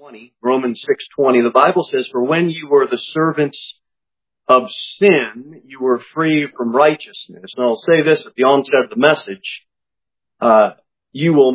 6:20, Romans 6:20, the Bible says, "For when you were the servants of sin, you were free from righteousness." And I'll say this at the onset of the message. You will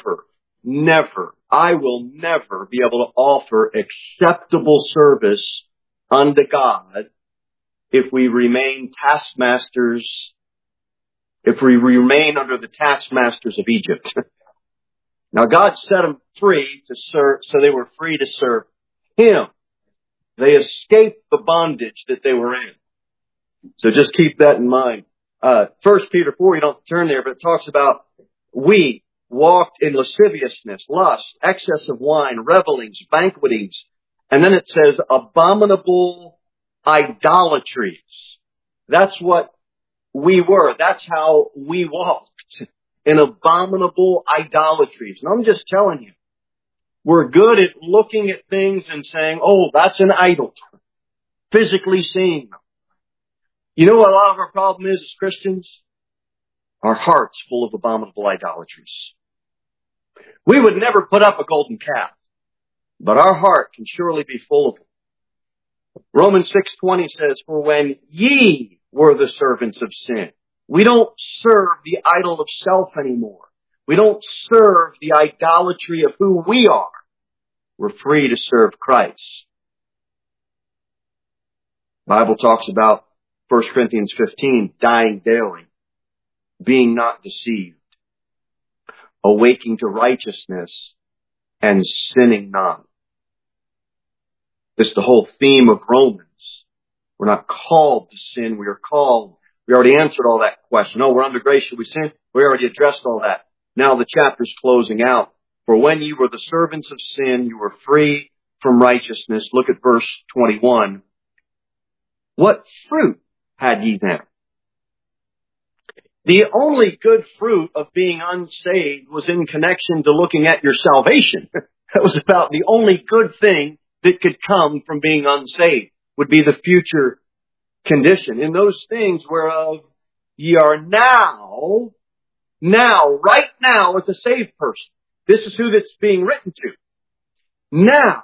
I will never be able to offer acceptable service unto God if we remain taskmasters, if we remain under the taskmasters of Egypt. Now God set them free to serve, so they were free to serve Him. They escaped the bondage that they were in. So just keep that in mind. 1 Peter 4, you don't turn there, but it talks about we walked in lasciviousness, lust, excess of wine, revelings, banquetings. And then it says abominable idolatries. That's what we were. That's how we walked, in abominable idolatries. And I'm just telling you, we're good at looking at things and saying, oh, that's an idol. Physically seeing them. You know what a lot of our problem is as Christians? Our heart's full of abominable idolatries. We would never put up a golden calf, but our heart can surely be full of it. Romans 6:20 says, "For when ye were the servants of sin," we don't serve the idol of self anymore. We don't serve the idolatry of who we are. We're free to serve Christ. The Bible talks about 1 Corinthians 15, dying daily, being not deceived, awaking to righteousness, and sinning not. This is the whole theme of Romans. We're not called to sin. We are called. We already answered all that question. Oh, we're under grace. Should we sin? We already addressed all that. Now the chapter's closing out. "For when you were the servants of sin, you were free from righteousness." Look at verse 21. "What fruit had ye then?" The only good fruit of being unsaved was in connection to looking at your salvation. That was about the only good thing that could come from being unsaved, would be the future condition. "In those things whereof ye are now, right now, as a saved person." This is who that's being written to. "Now,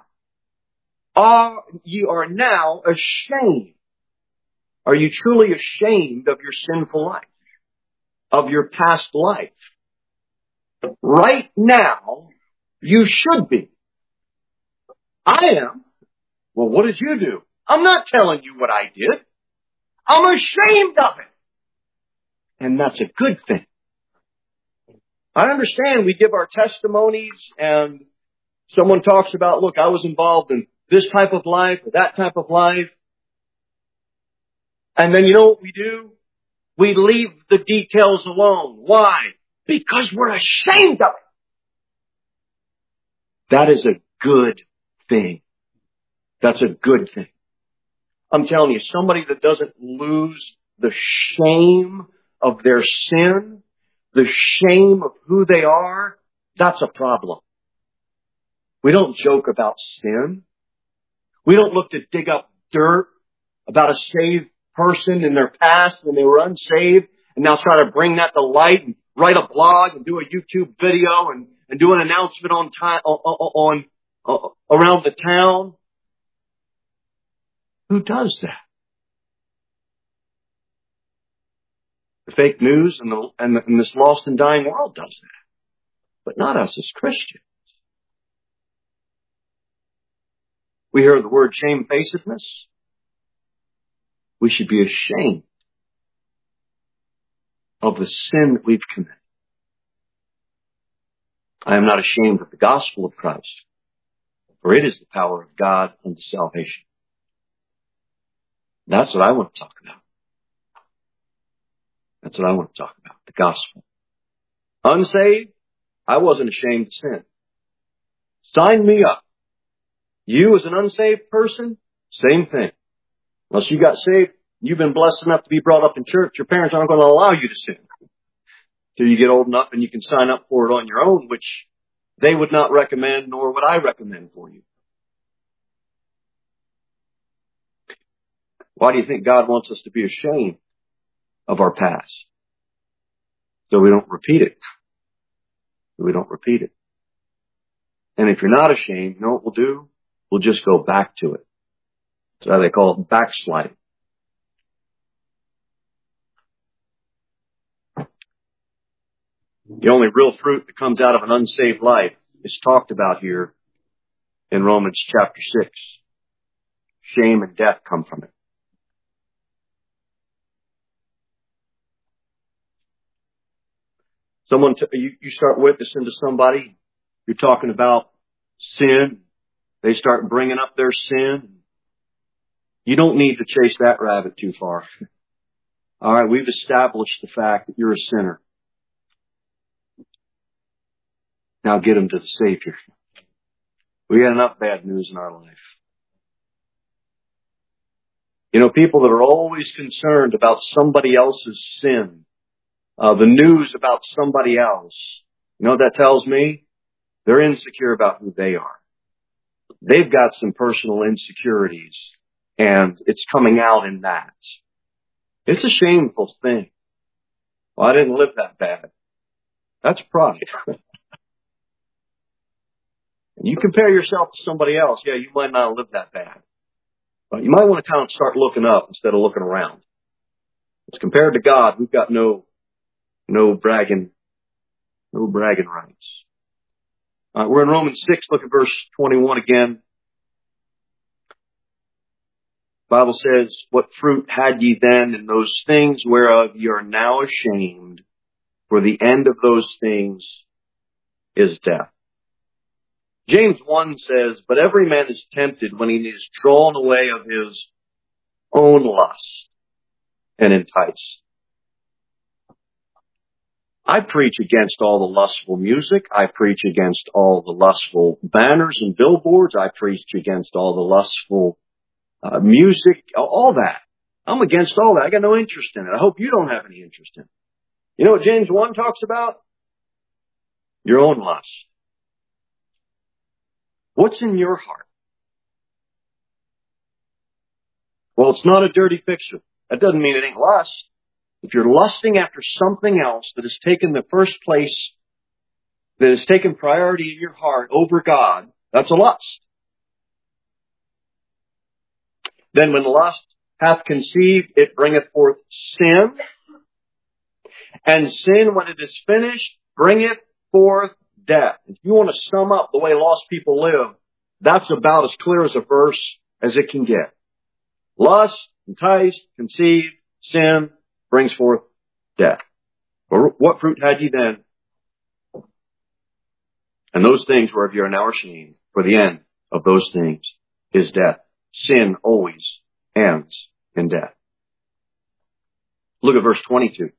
ye are now ashamed." Are you truly ashamed of your sinful life? Of your past life? Right now, you should be. I am. Well, what did you do? I'm not telling you what I did. I'm ashamed of it. And that's a good thing. I understand we give our testimonies and someone talks about, look, I was involved in this type of life or that type of life. And then you know what we do? We leave the details alone. Why? Because we're ashamed of it. That is a good thing. That's a good thing. I'm telling you, somebody that doesn't lose the shame of their sin, the shame of who they are, that's a problem. We don't joke about sin. We don't look to dig up dirt about a saved person in their past when they were unsaved and now try to bring that to light and write a blog and do a YouTube video and do an announcement around the town. Who does that? The fake news and this lost and dying world does that. But not us as Christians. We hear the word shamefacedness. We should be ashamed of the sin that we've committed. I am not ashamed of the gospel of Christ, for it is the power of God unto salvation. That's what I want to talk about. That's what I want to talk about, the gospel. Unsaved, I wasn't ashamed to sin. Sign me up. You as an unsaved person, same thing. Unless you got saved, you've been blessed enough to be brought up in church, your parents aren't going to allow you to sin till you get old enough and you can sign up for it on your own, which they would not recommend, nor would I recommend for you. Why do you think God wants us to be ashamed of our past? So we don't repeat it. So we don't repeat it. And if you're not ashamed, you know what we'll do? We'll just go back to it. That's how they call it backsliding. The only real fruit that comes out of an unsaved life is talked about here in Romans chapter 6. Shame and death come from it. You start witnessing to somebody, you're talking about sin, they start bringing up their sin. You don't need to chase that rabbit too far. All right, we've established the fact that you're a sinner. Now get them to the Savior. We got enough bad news in our life. You know, people that are always concerned about somebody else's sin, the news about somebody else, you know what that tells me? They're insecure about who they are. They've got some personal insecurities, and it's coming out in that. It's a shameful thing. Well, I didn't live that bad. That's pride. And you compare yourself to somebody else, yeah, you might not live that bad. But you might want to kind of start looking up instead of looking around. As compared to God, we've got no bragging rights. We're in Romans 6, look at verse 21 again. The Bible says, what fruit had ye then in those things whereof ye are now ashamed? For the end of those things is death. James 1 says, but every man is tempted when he is drawn away of his own lust and enticed. I preach against all the lustful music. I preach against all the lustful banners and billboards. I preach against all the lustful music, all that. I'm against all that. I got no interest in it. I hope you don't have any interest in it. You know what James 1 talks about? Your own lust. What's in your heart? Well, it's not a dirty picture. That doesn't mean it ain't lust. If you're lusting after something else that has taken the first place, that has taken priority in your heart over God, that's a lust. Then when lust hath conceived, it bringeth forth sin. And sin, when it is finished, bringeth forth death. If you want to sum up the way lost people live, that's about as clear as a verse as it can get. Lust, enticed, conceived, sin, brings forth death. What fruit had ye then? And those things whereof you are now ashamed, for the end of those things is death. Sin always ends in death. Look at verse 22. The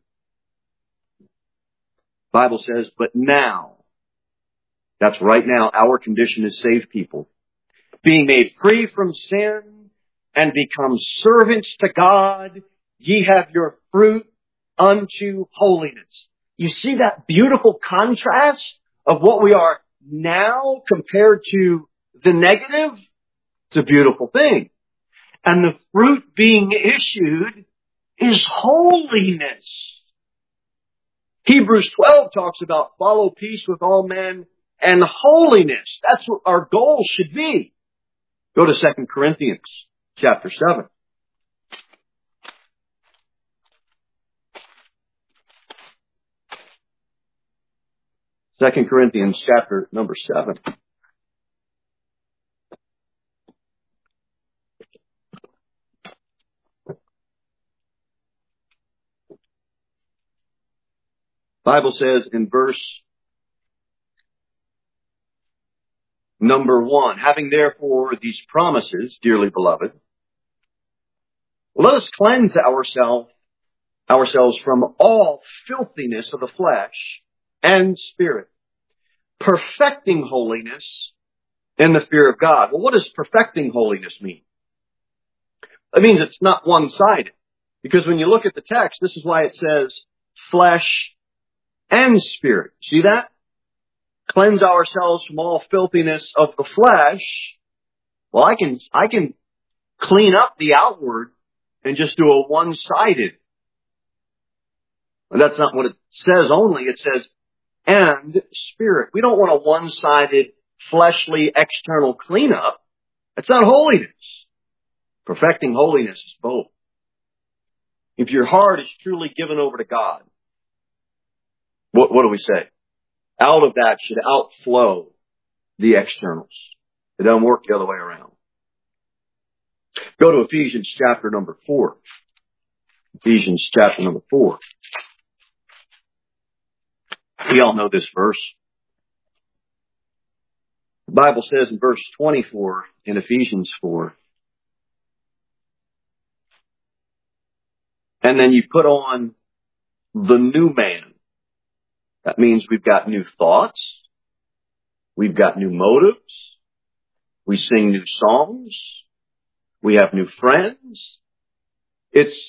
Bible says, but now, that's right now, our condition is saved people, being made free from sin and become servants to God, ye have your fruit unto holiness. You see that beautiful contrast of what we are now compared to the negative? It's a beautiful thing. And the fruit being issued is holiness. Hebrews 12 talks about follow peace with all men and holiness. That's what our goal should be. Go to 2 Corinthians chapter 7. 2 Corinthians chapter number 7. Bible says in verse number 1, having therefore these promises, dearly beloved, let us cleanse ourselves from all filthiness of the flesh and spirit, perfecting holiness in the fear of God. Well, what does perfecting holiness mean? That means it's not one-sided. Because when you look at the text, this is why it says flesh and spirit. See that? Cleanse ourselves from all filthiness of the flesh. Well, I can clean up the outward and just do a one-sided. And that's not what it says only. It says and spirit. We don't want a one-sided fleshly external cleanup. That's not holiness. Perfecting holiness is both. If your heart is truly given over to God, what do we say? Out of that should outflow the externals. It doesn't work the other way around. Go to Ephesians chapter number 4. Ephesians chapter number 4. We all know this verse. The Bible says in verse 24 in Ephesians 4, and then you put on the new man. That means we've got new thoughts. We've got new motives. We sing new songs. We have new friends. It's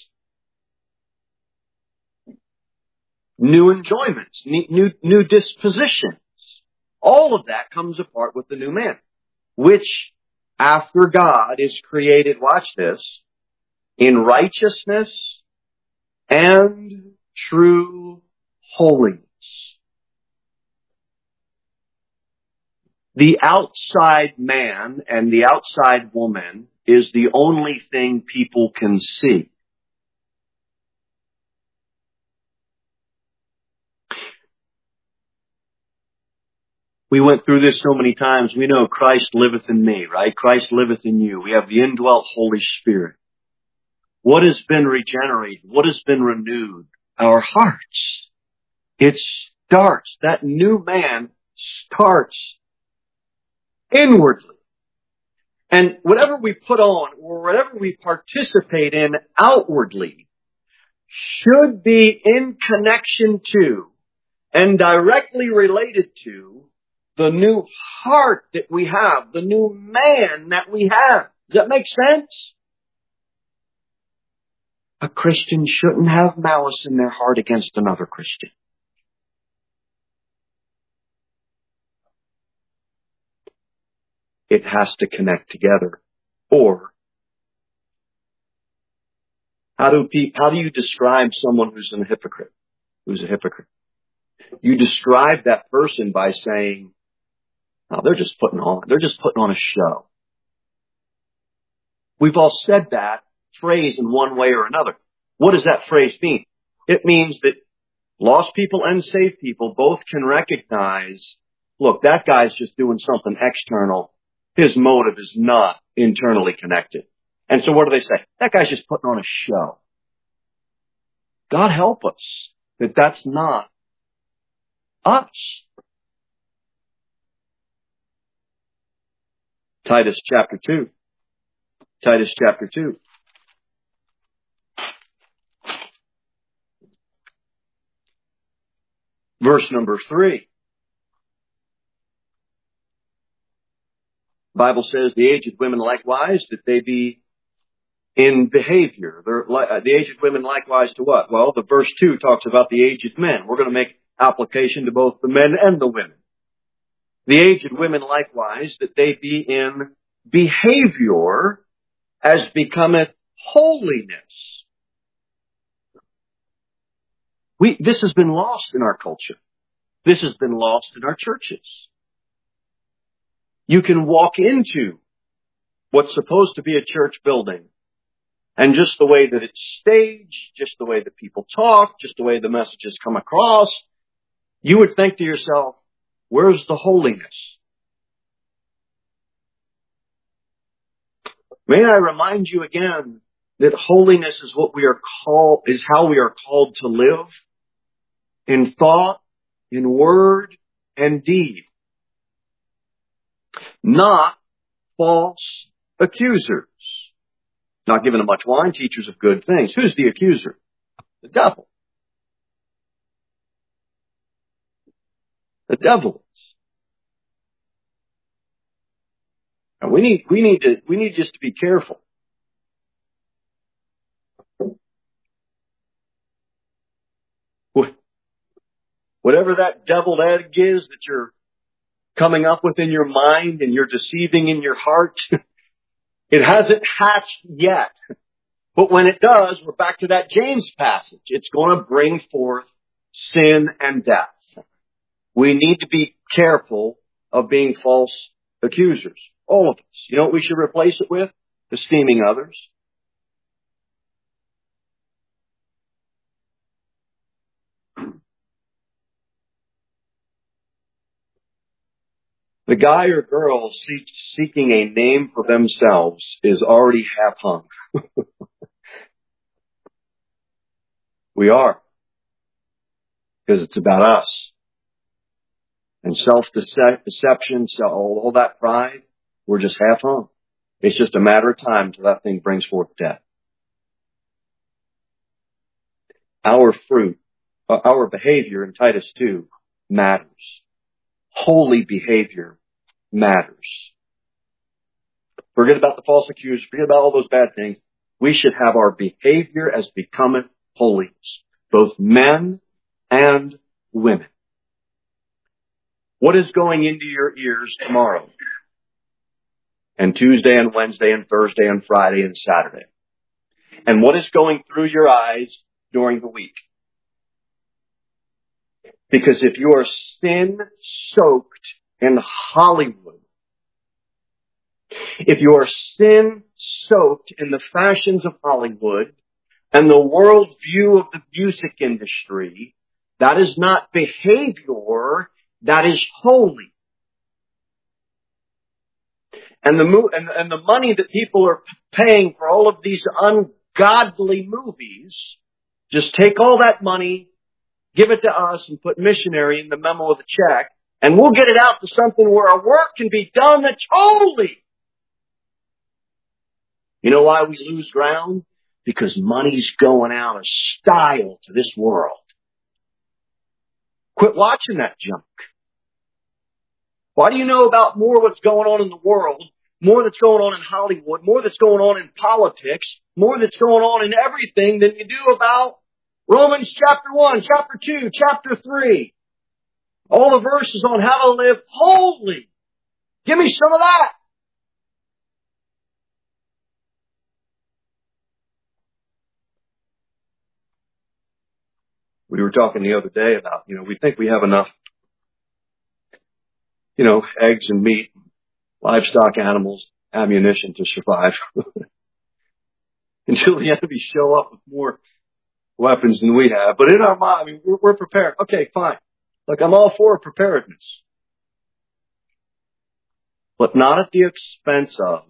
new enjoyments, new dispositions. All of that comes apart with the new man, which after God is created, watch this, in righteousness and true holiness. The outside man and the outside woman is the only thing people can see. We went through this so many times. We know Christ liveth in me, right? Christ liveth in you. We have the indwelt Holy Spirit. What has been regenerated? What has been renewed? Our hearts. It starts, that new man starts inwardly. And whatever we put on or whatever we participate in outwardly should be in connection to and directly related to the new heart that we have, the new man that we have. Does that make sense? A Christian shouldn't have malice in their heart against another Christian. It has to connect together. Or, how do you describe someone who's a hypocrite? Who's a hypocrite? You describe that person by saying, "Oh, they're just putting on a show." We've all said that phrase in one way or another. What does that phrase mean? It means that lost people and saved people both can recognize, look, that guy's just doing something external. His motive is not internally connected. And so what do they say? That guy's just putting on a show. God help us that that's not us. Titus chapter 2. Titus chapter 2. Verse number 3. The Bible says the aged women likewise, that they be in behavior. The aged women likewise to what? Well, the verse 2 talks about the aged men. We're going to make application to both the men and the women. The aged women likewise, that they be in behavior as becometh holiness. This has been lost in our culture. This has been lost in our churches. You can walk into what's supposed to be a church building, and just the way that it's staged, just the way that people talk, just the way the messages come across, you would think to yourself, where's the holiness? May I remind you again that holiness is how we are called to live in thought, in word, and deed. Not false accusers. Not given to much wine, teachers of good things. Who's the accuser? The devil. The devil. And we need just to be careful. Whatever that deviled egg is that you're coming up with in your mind and you're deceiving in your heart, it hasn't hatched yet. But when it does, we're back to that James passage. It's going to bring forth sin and death. We need to be careful of being false accusers. All of us. You know what we should replace it with? Esteeming others. The guy or girl seeking a name for themselves is already half hung. We are. Because it's about us. And self-deception, all that pride, we're just half hung. It's just a matter of time until that thing brings forth death. Our fruit, our behavior in Titus 2 matters. Holy behavior matters. Forget about the false accusers. Forget about all those bad things. We should have our behavior as becometh holiness. Both men and women. What is going into your ears tomorrow? And Tuesday and Wednesday and Thursday and Friday and Saturday? And what is going through your eyes during the week? Because if you are sin-soaked in Hollywood, if you are sin-soaked in the fashions of Hollywood and the world view of the music industry, that is not behavior, that is holy. And the money that people are paying for all of these ungodly movies, just take all that money, give it to us, and put missionary in the memo of the check, and we'll get it out to something where our work can be done that's holy. You know why we lose ground? Because money's going out of style to this world. Quit watching that junk. Why do you know about more what's going on in the world, more that's going on in Hollywood, more that's going on in politics, more that's going on in everything than you do about Romans chapter 1, chapter 2, chapter 3? All the verses on how to live holy. Give me some of that. We were talking the other day about, we think we have enough, eggs and meat, livestock, animals, ammunition to survive. Until the enemy show up with more weapons than we have. But in our mind, we're prepared. Okay, fine. Look, I'm all for preparedness. But not at the expense of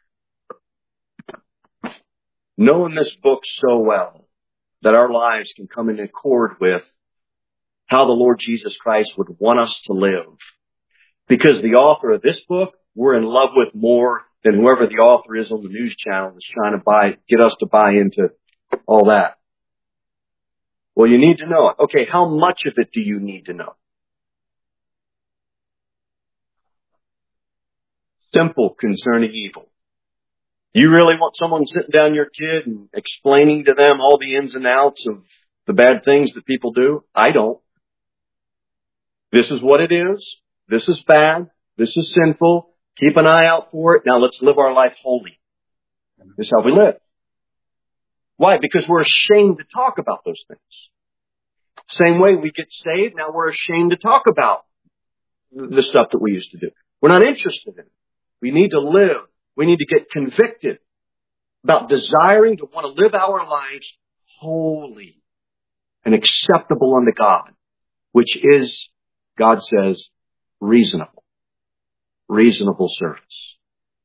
knowing this book so well that our lives can come in accord with how the Lord Jesus Christ would want us to live. Because the author of this book, we're in love with more than whoever the author is on the news channel that's trying to get us to buy into all that. Well, you need to know it. Okay, how much of it do you need to know? Simple concerning evil. You really want someone sitting down your kid and explaining to them all the ins and outs of the bad things that people do? I don't. This is what it is. This is bad. This is sinful. Keep an eye out for it. Now let's live our life holy. This is how we live. Why? Because we're ashamed to talk about those things. Same way we get saved, now we're ashamed to talk about the stuff that we used to do. We're not interested in it. We need to live. We need to get convicted about desiring to want to live our lives holy and acceptable unto God, which is, God says, reasonable. Reasonable service.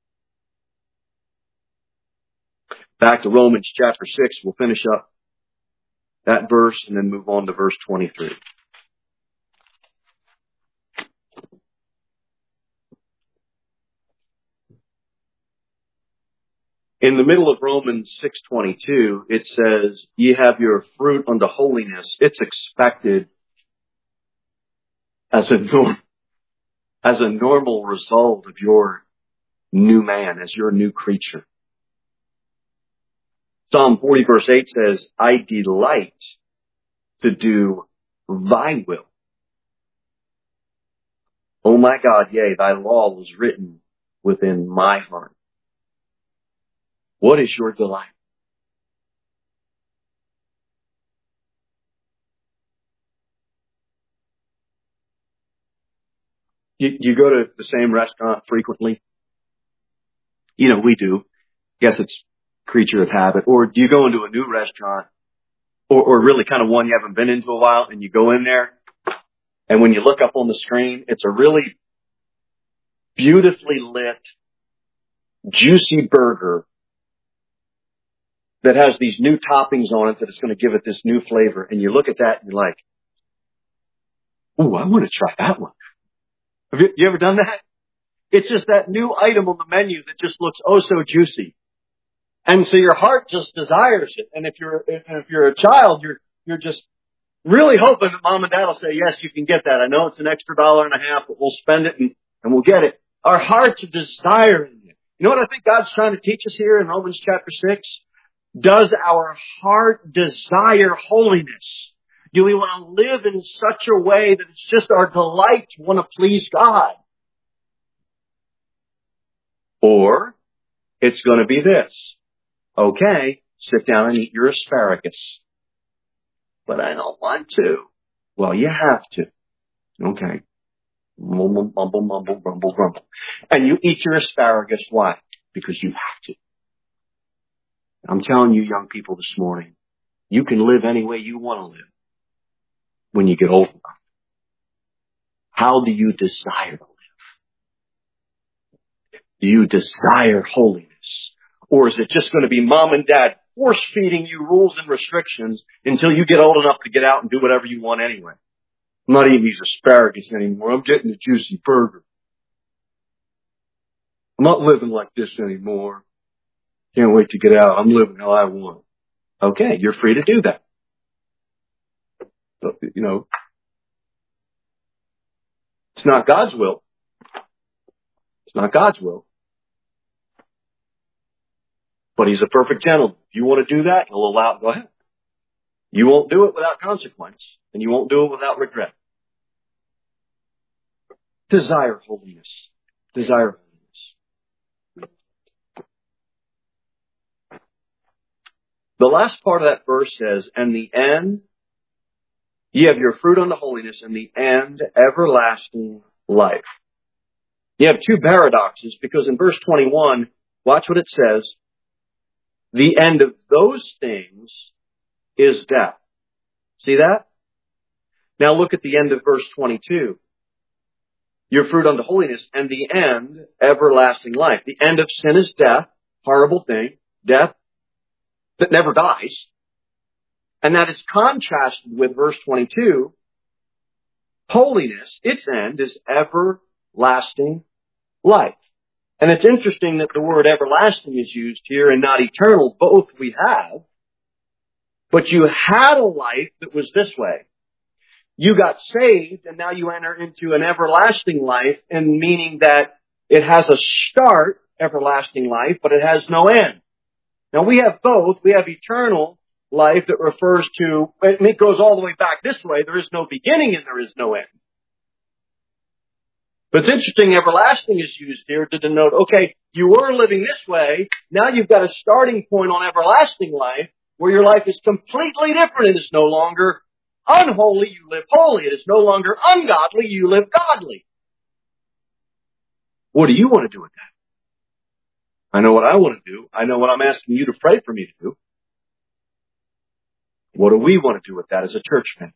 Back to Romans chapter 6, we'll finish up that verse and then move on to verse 23. In the middle of Romans 6:22, it says, ye have your fruit unto holiness. It's expected as a normal result of your new man, as your new creature. Psalm 40 verse 8 says, I delight to do thy will. O my God, yea, thy law was written within my heart. What is your delight? You go to the same restaurant frequently? You know, we do. Guess it's creature of habit. Or do you go into a new restaurant or really kind of one you haven't been into a while and you go in there and when you look up on the screen, it's a really beautifully lit, juicy burger that has these new toppings on it that is going to give it this new flavor. And you look at that and you're like, ooh, I want to try that one. Have you ever done that? It's just that new item on the menu that just looks oh so juicy. And so your heart just desires it. And if you're a child, you're just really hoping that mom and dad will say, yes, you can get that. I know it's an extra $1.50, but we'll spend it and we'll get it. Our hearts are desiring it. You know what I think God's trying to teach us here in Romans chapter 6? Does our heart desire holiness? Do we want to live in such a way that it's just our delight to want to please God? Or it's going to be this. Okay, sit down and eat your asparagus. But I don't want to. Well, you have to. Okay. Mumble, mumble, mumble, grumble, grumble. And you eat your asparagus. Why? Because you have to. I'm telling you, young people, this morning, you can live any way you want to live when you get old enough. How do you desire to live? Do you desire holiness? Or is it just going to be mom and dad force feeding you rules and restrictions until you get old enough to get out and do whatever you want anyway? I'm not eating these asparagus anymore. I'm getting a juicy burger. I'm not living like this anymore. Can't wait to get out. I'm living how I want. Okay, you're free to do that. So, you know, it's not God's will. It's not God's will. But He's a perfect gentleman. If you want to do that, He'll allow it. Go ahead. You won't do it without consequence, and you won't do it without regret. Desire holiness. Desire holiness. The last part of that verse says, and the end, ye have your fruit unto holiness, and the end, everlasting life. You have two paradoxes, because in verse 21, watch what it says. The end of those things is death. See that? Now look at the end of verse 22. Your fruit unto holiness, and the end, everlasting life. The end of sin is death, horrible thing, death that never dies. And that is contrasted with verse 22. Holiness, its end, is everlasting life. And it's interesting that the word everlasting is used here and not eternal. Both we have. But you had a life that was this way. You got saved and now you enter into an everlasting life, and meaning that it has a start, everlasting life, but it has no end. Now we have both. We have eternal life that refers to, and it goes all the way back this way. There is no beginning and there is no end. But it's interesting, everlasting is used here to denote, okay, you were living this way. Now you've got a starting point on everlasting life where your life is completely different. It is no longer unholy, you live holy. It is no longer ungodly, you live godly. What do you want to do with that? I know what I want to do. I know what I'm asking you to pray for me to do. What do we want to do with that as a church family?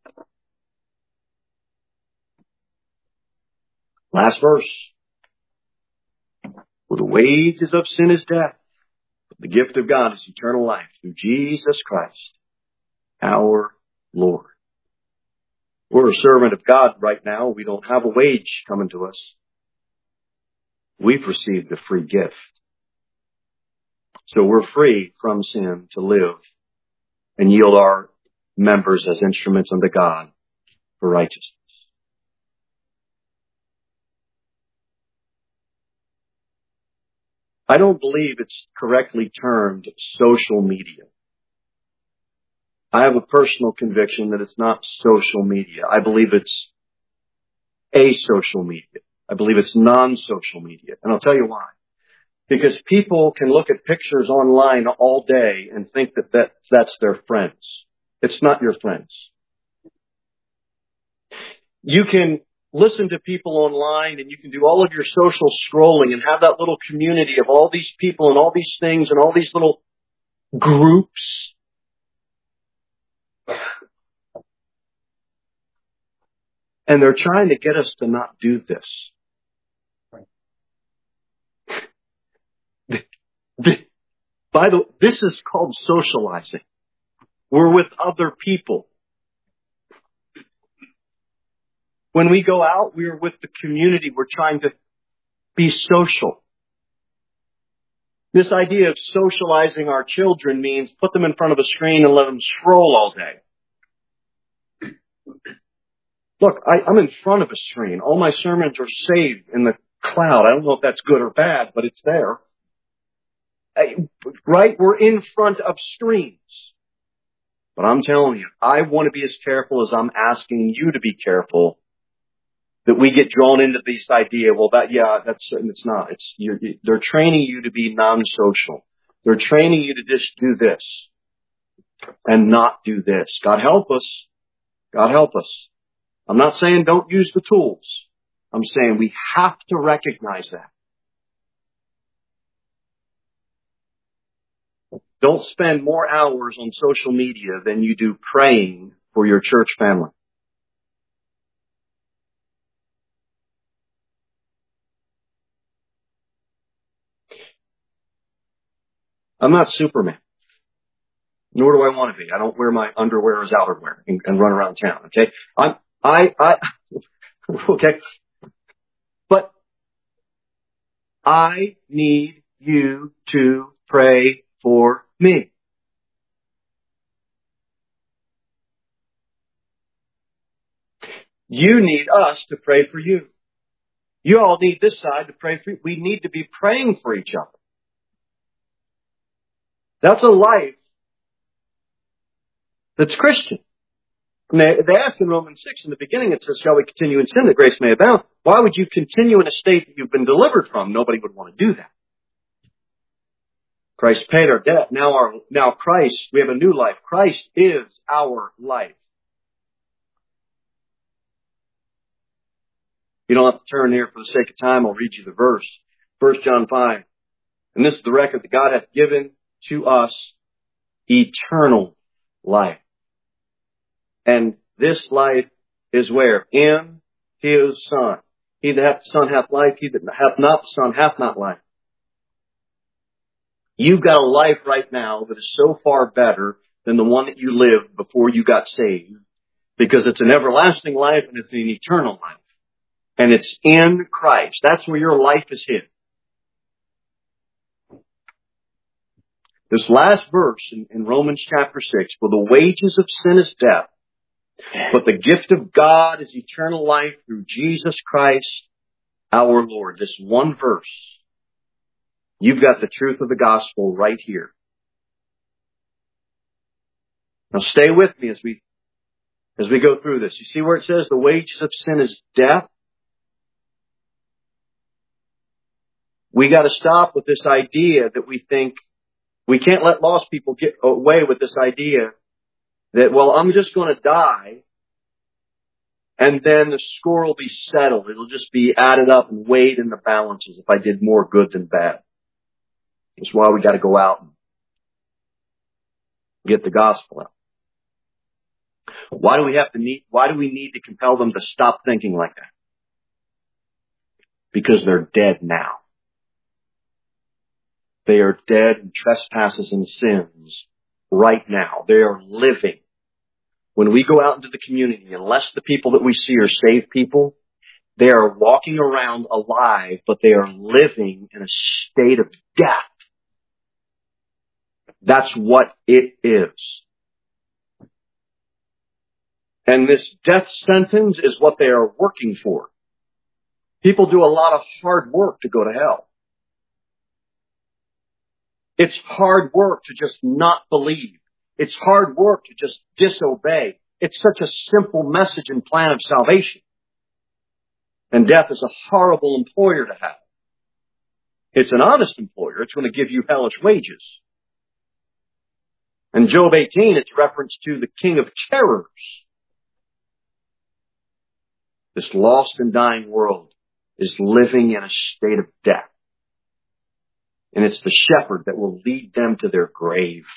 Last verse. For the wages of sin is death, but the gift of God is eternal life through Jesus Christ, our Lord. We're a servant of God right now. We don't have a wage coming to us. We've received the free gift. So we're free from sin to live and yield our members as instruments unto God for righteousness. I don't believe it's correctly termed social media. I have a personal conviction that it's not social media. I believe it's asocial media. I believe it's non-social media. And I'll tell you why. Because people can look at pictures online all day and think that that's their friends. It's not your friends. You can listen to people online and you can do all of your social scrolling and have that little community of all these people and all these things and all these little groups. And they're trying to get us to not do this. By the way, this is called socializing. We're with other people. When we go out, we're with the community. We're trying to be social. This idea of socializing our children means put them in front of a screen and let them scroll all day. Look, I'm in front of a screen. All my sermons are saved in the cloud. I don't know if that's good or bad, but it's there. Right? We're in front of screens. But I'm telling you, I want to be as careful as I'm asking you to be careful that we get drawn into this idea. Well, it's not. They're training you to be non-social. They're training you to just do this and not do this. God help us. God help us. I'm not saying don't use the tools. I'm saying we have to recognize that. Don't spend more hours on social media than you do praying for your church family. I'm not Superman. Nor do I want to be. I don't wear my underwear as outerwear and run around town. Okay. Okay. But I need you to pray for me. You need us to pray for you. You all need this side to pray for you. We need to be praying for each other. That's a life that's Christian. And they asked in Romans 6 in the beginning, it says, shall we continue in sin that grace may abound? Why would you continue in a state that you've been delivered from? Nobody would want to do that. Christ paid our debt. Now Christ, we have a new life. Christ is our life. You don't have to turn here for the sake of time. I'll read you the verse. 1 John 5. And this is the record that God hath given to us eternal life. And this life is where? In His Son. He that hath the Son hath life. He that hath not the Son hath not life. You've got a life right now that is so far better than the one that you lived before you got saved, because it's an everlasting life and it's an eternal life. And it's in Christ. That's where your life is hid. This last verse in Romans chapter 6, for the wages of sin is death, but the gift of God is eternal life through Jesus Christ our Lord. This one verse. You've got the truth of the gospel right here. Now stay with me as we go through this. You see where it says the wages of sin is death? We got to stop with this idea that we think we can't let lost people get away with this idea that, well, I'm just going to die and then the score will be settled. It'll just be added up and weighed in the balances if I did more good than bad. That's why we got to go out and get the gospel out. Why do we need to compel them to stop thinking like that? Because they're dead now. They are dead in trespasses and sins right now. They are living. When we go out into the community, unless the people that we see are saved people, they are walking around alive, but they are living in a state of death. That's what it is. And this death sentence is what they are working for. People do a lot of hard work to go to hell. It's hard work to just not believe. It's hard work to just disobey. It's such a simple message and plan of salvation. And death is a horrible employer to have. It's an honest employer. It's going to give you hellish wages. In Job 18, it's reference to the king of terrors. this lost and dying world is living in a state of death. And it's the shepherd that will lead them to their grave.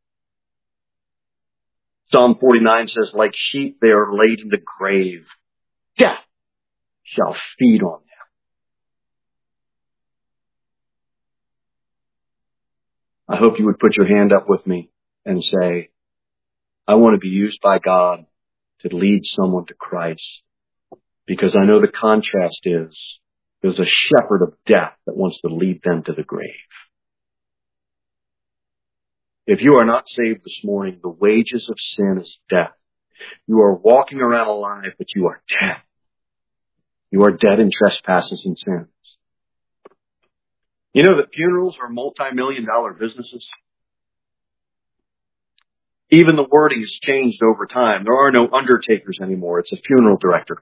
Psalm 49 says, like sheep, they are laid in the grave. Death shall feed on them. I hope you would put your hand up with me and say, I want to be used by God to lead someone to Christ. Because I know the contrast is, there's a shepherd of death that wants to lead them to the grave. If you are not saved this morning, the wages of sin is death. You are walking around alive, but you are dead. You are dead in trespasses and sins. You know that funerals are multi-million-dollar businesses? Even the wording has changed over time. There are no undertakers anymore. It's a funeral director.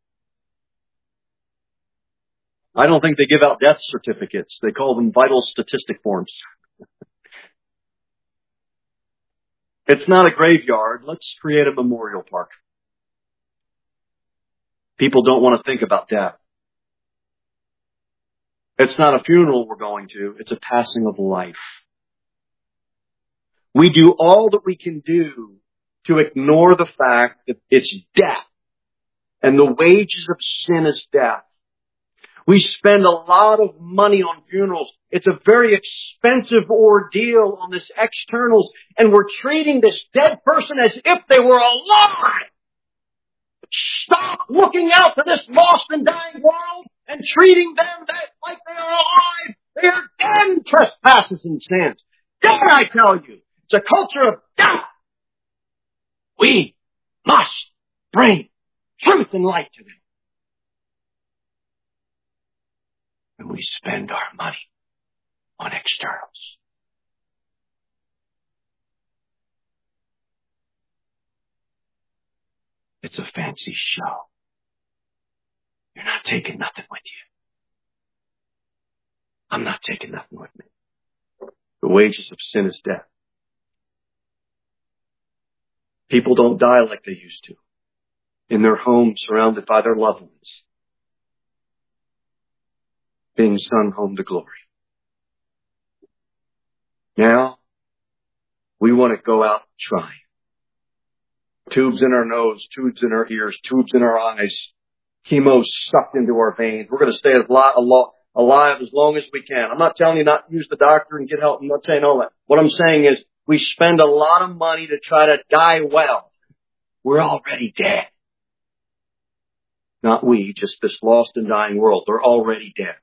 I don't think they give out death certificates. They call them vital statistic forms. It's not a graveyard. Let's create a memorial park. People don't want to think about death. It's not a funeral we're going to. It's a passing of life. We do all that we can do to ignore the fact that it's death. And the wages of sin is death. We spend a lot of money on funerals. It's a very expensive ordeal on this externals. And we're treating this dead person as if they were alive. Stop looking out to this lost and dying world and treating them like they are alive. They are dead in trespasses and sins. Dead, I tell you. It's a culture of death. We must bring truth and light to them. And we spend our money on externals. It's a fancy show. You're not taking nothing with you. I'm not taking nothing with me. The wages of sin is death. People don't die like they used to. In their homes, surrounded by their loved ones. Being sung home to glory. Now, we want to go out trying. Tubes in our nose, tubes in our ears, tubes in our eyes. Chemo sucked into our veins. We're going to stay alive as long as we can. I'm not telling you not to use the doctor and get help. I'm not saying all that. What I'm saying is we spend a lot of money to try to die well. We're already dead. Not we, just this lost and dying world. They're already dead.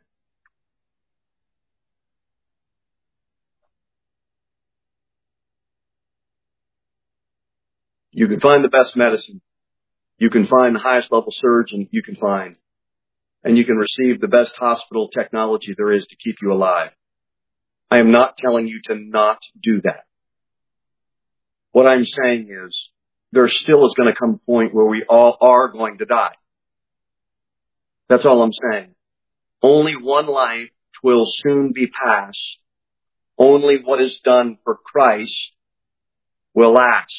You can find the best medicine. You can find the highest level surgeon you can find. And you can receive the best hospital technology there is to keep you alive. I am not telling you to not do that. What I'm saying is there still is going to come a point where we all are going to die. That's all I'm saying. Only one life will soon be passed. Only what is done for Christ will last.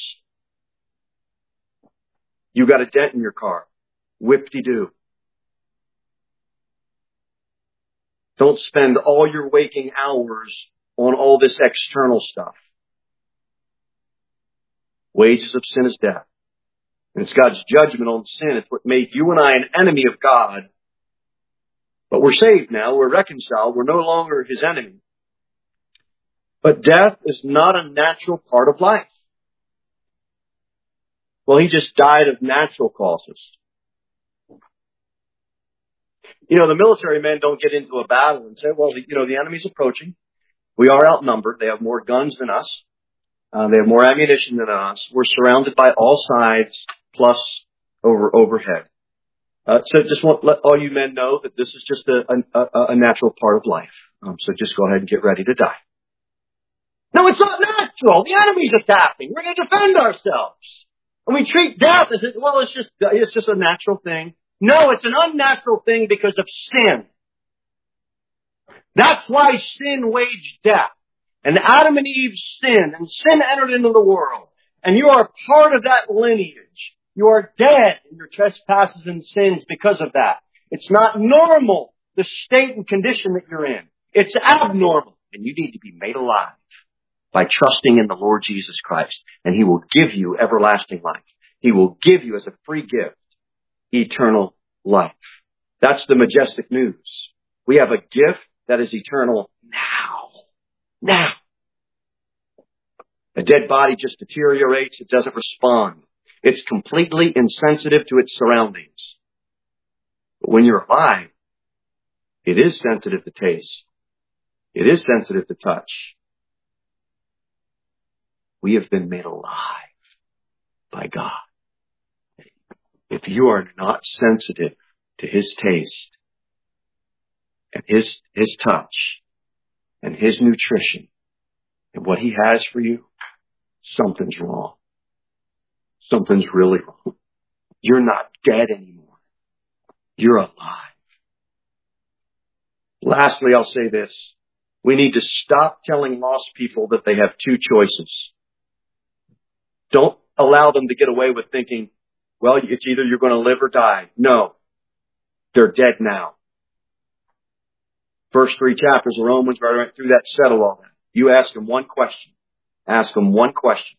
You got a dent in your car. Whip-de-doo. Don't spend all your waking hours on all this external stuff. Wages of sin is death. And it's God's judgment on sin. It's what made you and I an enemy of God. But we're saved now. We're reconciled. We're no longer His enemy. But death is not a natural part of life. Well, He just died of natural causes. You know, the military men don't get into a battle and say, well, the enemy's approaching. We are outnumbered. They have more guns than us. They have more ammunition than us. We're surrounded by all sides, plus overhead. So just want to let all you men know that this is just a natural part of life. So just go ahead and get ready to die. No, it's not natural. The enemy's attacking. We're going to defend ourselves. And we treat death as, well, it's just a natural thing. No, it's an unnatural thing because of sin. That's why sin waged death. And Adam and Eve sinned, and sin entered into the world. And you are part of that lineage. You are dead in your trespasses and sins because of that. It's not normal, the state and condition that you're in. It's abnormal. And you need to be made alive by trusting in the Lord Jesus Christ. And He will give you everlasting life. He will give you as a free gift eternal life. That's the majestic news. We have a gift that is eternal now. Now. A dead body just deteriorates. It doesn't respond. It's completely insensitive to its surroundings. But when you're alive, it is sensitive to taste. It is sensitive to touch. We have been made alive by God. If you are not sensitive to His taste and His touch and His nutrition and what He has for you, something's wrong. Something's really wrong. You're not dead anymore. You're alive. Lastly, I'll say this. We need to stop telling lost people that they have two choices. Don't allow them to get away with thinking, well, it's either you're going to live or die. No. They're dead now. First 3 chapters of Romans, where I went through that, settle all that. You ask them one question. Ask them one question.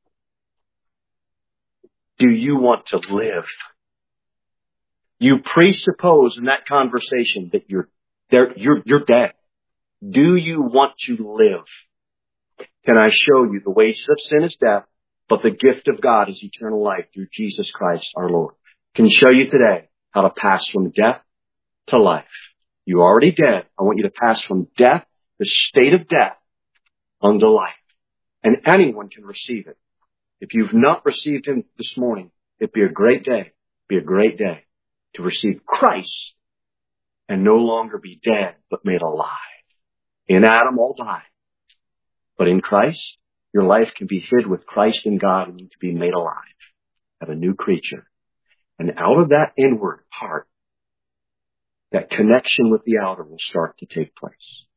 Do you want to live? You presuppose in that conversation that you're dead. Do you want to live? Can I show you the wages of sin is death, but the gift of God is eternal life through Jesus Christ our Lord? Can show you today how to pass from death to life. You're already dead. I want you to pass from death, the state of death, unto life. And anyone can receive it. If you've not received Him this morning, it'd be a great day. Be a great day to receive Christ and no longer be dead, but made alive. In Adam, all die. But in Christ, your life can be hid with Christ in God and you can be made alive. Have a new creature. And out of that inward part, that connection with the outer will start to take place.